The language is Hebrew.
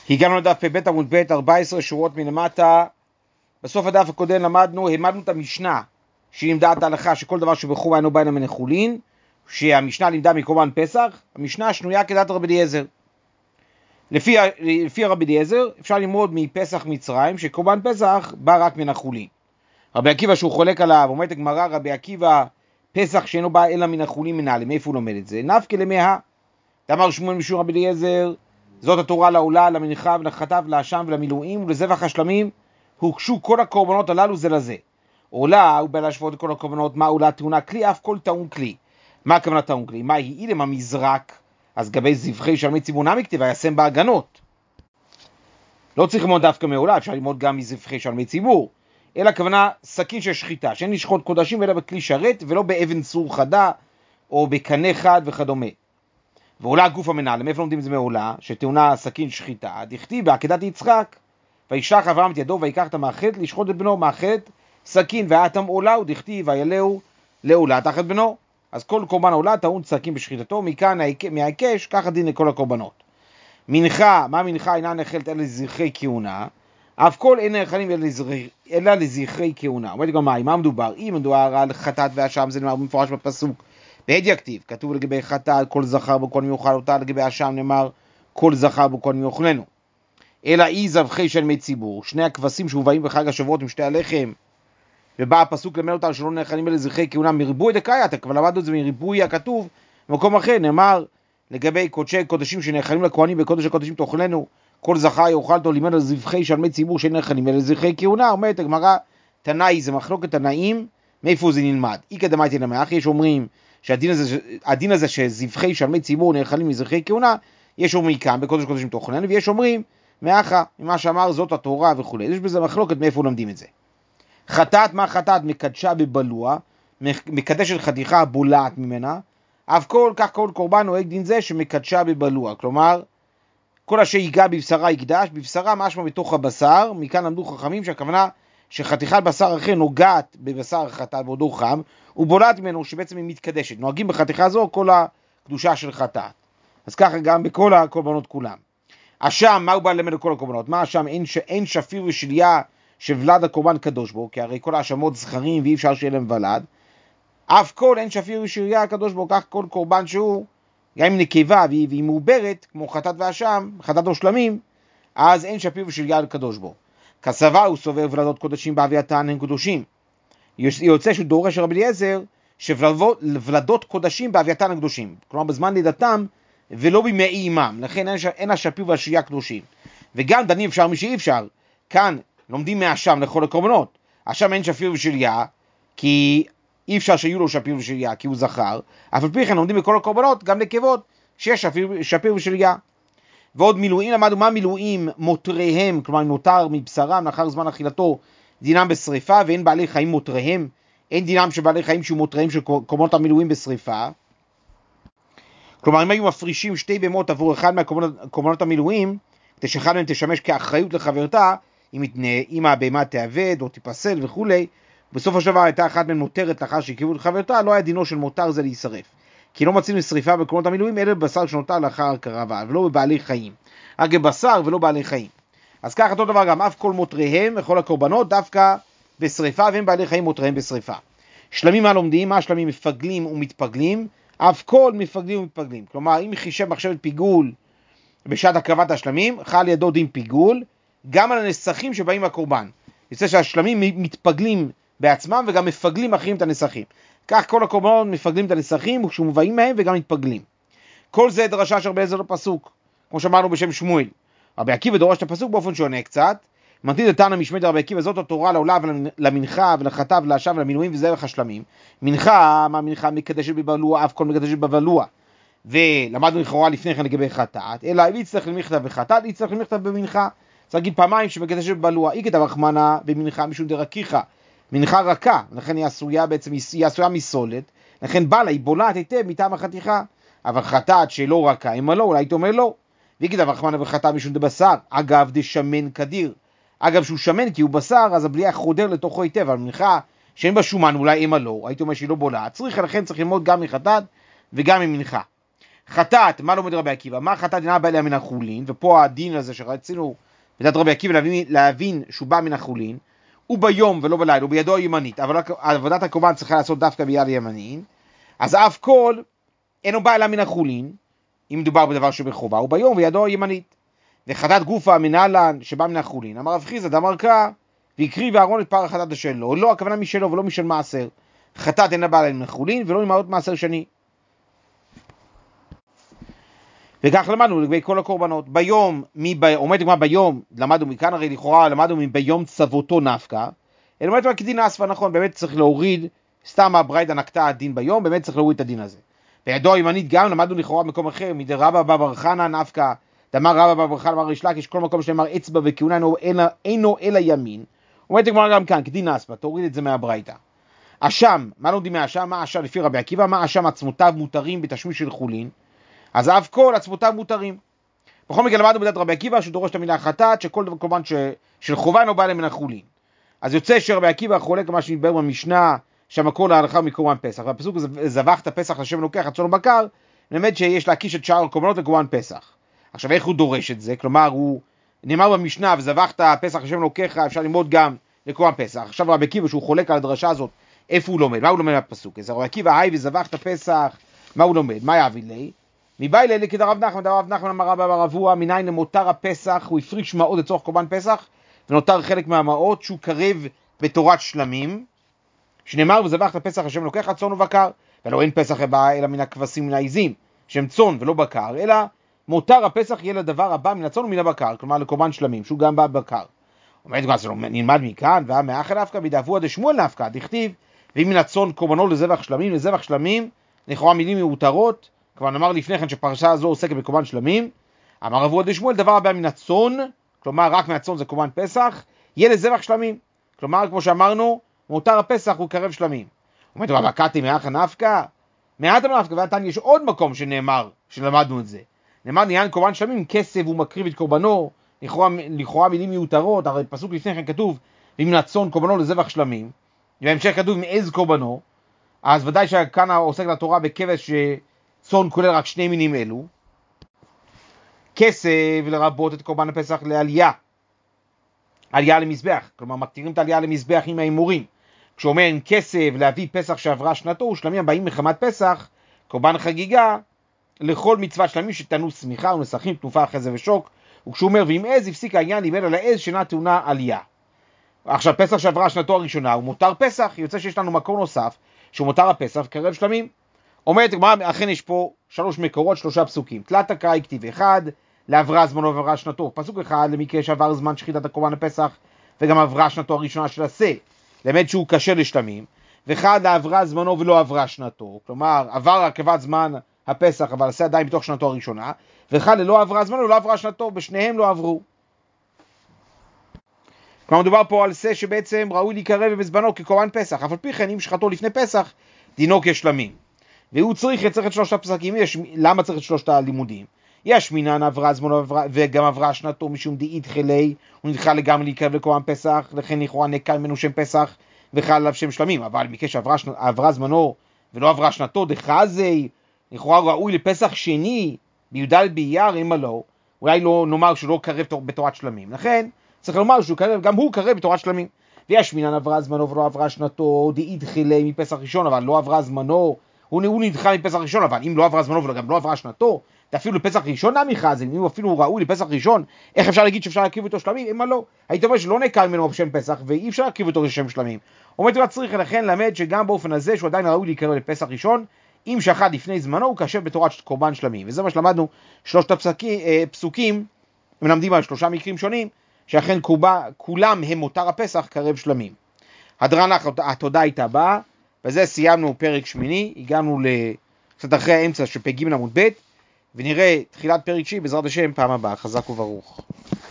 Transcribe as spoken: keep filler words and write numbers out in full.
הגענו לדף פ"ב עמוד ב' ארבע עשרה שורות מלמטה. בסוף הדף הקודם למדנו, העמדנו את המשנה שהיא לימדה את ההלכה שכל דבר שבחובה אינו בא הנה מן החולין, שהמשנה לימדה מקורבן פסח. המשנה שנויה כדת רבי אליעזר. לפי, לפי רבי אליעזר אפשר ללמוד מפסח מצרים שקורבן פסח בא רק מן החולין. רבי עקיבא שהוא חולק עליו, אומרת הגמרא, רבי עקיבא פסח שאינו בא אלא מן החולין מנהלם. מאיפה הוא לומד את זה? נפקא למאה. אמר שמואל משום רבי אליעזר, זאת התורה לעולה, למנחה ולחטאת ולאשם ולמילואים ולזבח השלמים, הוגשו כל הקורבנות הללו זה לזה. עולה הוא בא להשוות את כל הקורבנות, מה עולה טעונה כלי, אף כל טעון כלי. מה הכוונה טעון כלי? מה היא? אילם המזרק, אז גבי זבחי שלמי ציבור נמי כתיב, וישם בהגנות. לא צריך ללמוד דווקא מעולה, אפשר ללמוד גם מזבחי שלמי ציבור. אלא הכוונה סכין של שחיטה, שאין לשחוט קודשים אלא בכלי שרת, ולא באבן צור חדה, או בקנה חד וכדומה. ועולה הגוף המנהלם, איפה לומדים את זה מעולה? שטעונה סכין שחיטה, דכתיב בעקדת יצחק, וישלח אברהם את ידו ויקח את המאכלת לשחוט את בנו, מאכלת סכין, והאטם עולה, ודכתיב וילאו לעולה תחת בנו. אז כל קורבן עולה טעון סכין בשחיטתו, מכאן מההיקש, ככה דין לכל הקורבנות. מנחה, מה מנחה אינה נאכלת אלא לזכרי כהונה, אף כל אין נאכלים אלא לזכרי כהונה. אומרת גם מה, מה מדובר? אם מדובר על חטאת ואשם, זה נאמר במפורש בפסוק בהד יכתיב, כתוב לגבי חטאת כל זכר בכל מיוחל אותה, לגבי אשם נאמר כל זכר בכל מיוחלנו. אלא אי זבחי של מי ציבור, שני הכבשים שהובאים בחג השבועות עם שתי הלחם, ובא הפסוק למד אותה שלא נאכלים אלא לזכרי כהונה מריבוי דקאית, כבר למדנו את זה מריבוי הכתוב במקום אחר, נאמר לגבי קודשי קודשים שנאכלים לכהנים בקודש הקודשים תאכלנו, כל זכר יאכל אותו לימד על זבחי של מי ציבור שנאכלים אלא לזכרי כהונה. אומרת הגמרא, תנאי זה מחלוקת תנאים, מאיפה זה נלמד? אי קדמייתי למאח, יש אומרים שהדין הזה, הדין הזה שזבחי שלמי ציבור נאכלים מזבחי כהונה, יש אומרים כאן בקודש קודשים תאכלנו, ויש אומרים מאחה, ממה שאמר זאת התורה וכו'. יש בזה מחלוקת מאיפה לומדים את זה. חטאת, מה חטאת? מקדשה בבלוע, מקדשת חתיכה בולעת ממנה, אף כל כך כל קורבן נוהג דין זה שמקדשה בבלוע, כלומר כל אשר ייגע בבשרה יקדש, בבשרה משמע בתוך הבשר, מכאן למדו חכמים שהכוונה שחתיכת בשר אחר נוגעת בבשר חטאת בעודו חם, ובולעת ממנו שבעצם היא מתקדשת. נוהגים בחתיכה זו כל הקדושה של חטאת. אז ככה גם בכל הקורבנות כולם. אשם, מה הוא בא ללמד כל הקורבנות? מה אשם? אין, ש... אין שפיר ושליה שוולד הקורבן קדוש בו, כי הרי כל האשמות זכרים ואי אפשר שיהיה להם ולד. אף כל אין שפיר ושליה הקדוש בו, כך כל קורבן שהוא, גם אם נקבה והיא, והיא מעוברת, כמו חטאת ואשם, חטאת או שלמים, אז אין שפיר ושליה הקדוש בו. כסבה הוא סובר ולדות קודשים באבייתן הם קדושים. יוצא שהוא דורש רבי אליעזר שוולדות קודשים באבייתן הם קדושים. כלומר בזמן לידתם ולא בימי אימם, לכן אין, אין השפיר והשליה קדושים. וגם דנים אפשר מי שאי אפשר. כאן לומדים מהאשם לכל הקורבנות. האשם אין שפיר ושליה, כי אי אפשר שיהיו לו שפיר ושליה, כי הוא זכר. אף על פי כן לומדים בכל הקורבנות, גם נקבות, שיש שפיר, שפיר ושליה. ועוד מילואים, למדנו מה מילואים מותריהם, כלומר נותר מבשרם לאחר זמן אכילתו, דינם בשריפה, ואין בעלי חיים מותריהם, אין דינם של בעלי חיים שהוא מותריהם של קורבנות המילואים בשריפה. כלומר אם היו מפרישים שתי בהמות עבור אחד מהקורבנות המילואים, כדי שאחד מהם תשמש כאחריות לחברתה, אם הבהמה תאבד או תיפסל וכו', בסוף השבוע הייתה אחת מהן מותרת לאחר שהקריבו לחברתה, לא היה דינו של מותר זה להישרף. כי לא מציעים לשריפה בקורבנות המילואים, אלא בבשר שנותר לאחר הקרבה, ולא בבעלי חיים. רק בבשר ולא בעלי חיים. אז ככה אותו דבר גם, אף כל מותריהם וכל הקורבנות, דווקא בשריפה, והם בעלי חיים מותריהם בשריפה. שלמים מה לומדים? מה השלמים? מפגלים ומתפגלים, אף כל מפגלים ומתפגלים. כלומר, אם חישב מחשבת פיגול בשעת הקרבת השלמים, חל ידו דין פיגול, גם על הנסחים שבאים מהקורבן. יוצא שהשלמים מתפגלים בעצמם וגם מפגלים אחרים את הנסחים. כך כל הקורבנות מפגלים את הנסחים וכשמובאים מהם וגם מתפגלים. כל זה דרשה של רבי אליעזר לפסוק, כמו שאמרנו בשם שמואל. רבי עקיבא דורש את הפסוק באופן שונה קצת, מתניד את תנא משמי דרבי עקיבא, זאת התורה לעולה ולמנחה ולחטאת ולאשם ולמילואים וזבח השלמים. מנחה, מה מנחה? מקדשת בבלוע, אף כל מקדשת בבלוע. ולמדנו לכאורה לפני כן לגבי חטאת, אלא אם יצטרך למכתב וחטאת, יצטרך למכתב במנחה. צריך להגיד פעמיים שמקדשת בבלוע, אי כתב רחמנה במנחה משום דרקיחה. מנחה רכה, לכן היא עשויה בעצם, היא עשויה מסולת, לכן בלה היא בולעת היטב מטעם החתיכה. אבל חטאת שלא רכה, אם לא, אולי היית אומר לא. ואי כתב רחמנה וחטאת משום דבשר, אגב דשמן כדיר. אגב שהוא שמן כי הוא בשר, אז הבליעה חודר לתוכו היטב, אבל מנחה שאין בה שומן, אולי אם לא, הייתי אומר שהיא לא בולעת. צריך, לכן צריך ללמוד גם מחטאת וגם ממנחה. חטאת, מה לומד רבי עקיבא? מה חטאת אינה באה אליה מן החולין, ופה הדין הזה שרצינו בדעת רבי עקיבא להבין, להבין שהוא בא מן החולין, הוא ביום ולא בלילה, הוא בידו הימנית, אבל עבודת הקורבן צריכה לעשות דווקא ביד הימנית, אז אף כל אינו בא אליה מן החולין, אם מדובר בדבר שבחובה, הוא ביום וידו הימנית. וחטאת גופה מנהלן שבא מן החולין, אמר רב חיסדא דאמר קרא, והקריב אהרון את פר החטאת שלו, לא הכוונה משלו ולא משל מעשר. חטאת אינה באה אליה מן החולין ולא ממעות מעשר שני. וכך למדנו לגבי כל הקורבנות. ביום, עומד לגמרי ביום, למדנו מכאן, הרי לכאורה למדנו ביום צוותו נפקא, אלא אומרת מה כדין אספא, נכון, באמת צריך להוריד, סתם הברייתא נקטה הדין ביום, באמת צריך להוריד את הדין הזה. וידו הימנית גם, למדנו לכאורה במקום אחר, מדי רבא בר בר חנא נפקא, דאמר רבא בר בר חנא אמר ריש לקיש, כל מקום שנאמר אצבע וכהונה אינו אלא ימין, אומרת לגמרי גם כאן, כדין אספא, תוריד את זה מהברייתא. אשם, מה לומדים מהאשם? מה האשם לפי רבי עקיבא? מה האשם עצמותיו מותרים בתשמיש של חולין? אז אף כל עצמותיו מותרים. בכל מקרה למדנו בדעת רבי עקיבא שהוא דורש את המילה חטאת, שכל קורבן ש... של חובה אינו בא אליה מן החולין. אז יוצא שרבי עקיבא חולק מה שנדבר במשנה, שהמקור להלכה מקורבן פסח. והפסוק זבחת פסח לשם אלוקיך צאן ובקר, מלמד שיש להקיש את שאר הקורבנות לקורבן פסח. עכשיו איך הוא דורש את זה? כלומר הוא נאמר במשנה וזבחת פסח לשם אלוקיך, אפשר ללמוד גם לקורבן פסח. עכשיו רבי עקיבא שהוא חולק על הדרשה הזאת, איפה הוא לומד? מה הוא לומד מהפסוק? אז רבי עקיבא היי וזבחת פסח, מה הוא לומד? מה יביא לי? מבאי לילה כדרב נחמן, דרב נחמן אמר רבא בר אבוה, מניין למותר הפסח, הוא הפריש מעות לצורך קורבן פסח, ונותר חלק מהמעות שהוא קרב בתורת שלמים, שנאמר וזבחת פסח השם אלוקיך צאן ובקר, ולא אין פסח הבא אלא מן הכבשים ומן העיזים, שהם צאן ולא בקר, אלא מותר הפסח יהיה לדבר הבא מן הצאן ומן הבקר, כלומר לקורבן שלמים, שהוא גם בא בקר. אומרת גם, נלמד מכאן, והמאחר נפקא בדאבוה דשמואל נפקא, דכתיב, ואם מן הצאן קורבנו לזבח שלמים, לזבח שלמים, לכאורה מילים מיותרות, כבר נאמר לפני כן שפרשה הזו עוסקת בקורבן שלמים, אמר רב עובדיה שמואל דבר הבא מן הצאן, כלומר רק מהצאן זה קורבן פסח, יהיה לזבח שלמים, כלומר כמו שאמרנו, מותר הפסח הוא קרב שלמים. אומרת רבא קטי מאחר נפקא, מעט נפקא, ועתן יש עוד מקום שנאמר, שלמדנו את זה. נאמר עניין קורבן שלמים, כסף הוא מקריב את קורבנו, לכאורה, לכאורה מילים מיותרות, הרי פסוק לפני כן כתוב, ואם מן הצאן קורבנו לזבח שלמים, ובהמשך כתוב מאיזה קורבנו, אז ודאי שכאן עוסק לתורה בכבש שצאן כולל רק שני מינים אלו. כסף לרבות את קורבן הפסח לעלייה, עלייה למזבח, כלומר מקטירים את העלייה למזבח עם האימורים. כשאומר עם כסף להביא פסח שעברה שנתו, ושלמים הבאים מחמת פסח, קורבן חגיגה, לכל מצוות שלמים שתנו סמיכה ונסכים, תנופה, חזה ושוק. וכשהוא אומר ועם עז הפסיק העניין לימד על העז שאינה טעונה עלייה. עכשיו פסח שעברה שנתו הראשונה הוא מותר פסח, יוצא שיש לנו מקור נוסף שהוא מותר הפסח קרב שלמים. אומרת אכן יש פה שלוש מקורות, שלושה פסוקים. תלת הקרא כתיב אחד, לעברה זמנו ועברה שנתו. פסוק אחד למקרה שעבר זמן שחיטת הקורבן הפסח וגם עברה שנתו הראשונה של עשה, למד שהוא קשה לשלמים. ואחד לעברה זמנו ולא עברה שנתו, כלומר עבר עקבת זמן הפסח אבל עשה עדיין בתוך שנתו הראשונה. ואחד ללא עברה זמנו ולא עברה שנתו, בשניהם לא עברו. כלומר מדובר פה על זה שבעצם ראוי להיקרב בזמנו כקורבן פסח, אף על פי כן אם שחטו לפני פסח דינו כשלמים. והוא צריך צריך את שלושת הפסקים. יש, למה צריך את שלושת הלימודים? יש מינן עברה זמנו וגם עברה שנתו משום דאית חילי, הוא נדחה לגמרי להיקרב לקורבן פסח, לכן לכאורה נקל ממנו שם פסח וחל עליו שם שלמים. אבל מקרה שעברה עברה זמנו ולא עברה שנתו דחזי, לכאורה ראוי לפסח שני בי"ד באייר, אם לא, אולי לא נאמר שהוא לא קרב בתורת שלמים. לכן צריך לומר שהוא קרב, גם הוא קרב בתורת שלמים. ויש מינן עברה זמנו ולא עברה שנתו דאית חילי מפסח ראשון, אבל לא עברה זמנו, הוא, הוא נדחה מפסח ראשון, אבל אם לא עברה זמנו וגם לא עברה שנתו, אפילו לפסח ראשון נמי חזן, אם הוא אפילו ראוי לפסח ראשון, איך אפשר להגיד שאפשר להקריב אותו שלמים? אם לא, היית אומר שלא נקל ממנו בשם פסח, ואי אפשר להקריב אותו לשם שלמים. אומרת לה צריך לכן למד שגם באופן הזה שהוא עדיין ראוי להיקרב לפסח ראשון, אם שחט לפני זמנו הוא קשה בתורת קורבן שלמים. וזה מה שלמדנו שלושת הפסוקים, פסוקים, מלמדים על שלושה מקרים שונים, שאכן קובה, כולם הם מותר הפסח קרב שלמים. הדרנך, התודה הייתה באה, וזה סיימנו פרק שמיני, הגענו קצת אחרי האמצע של פרק ג' עמוד ב', ונראה תחילת פרק שני בעזרת השם פעם הבאה. חזק וברוך.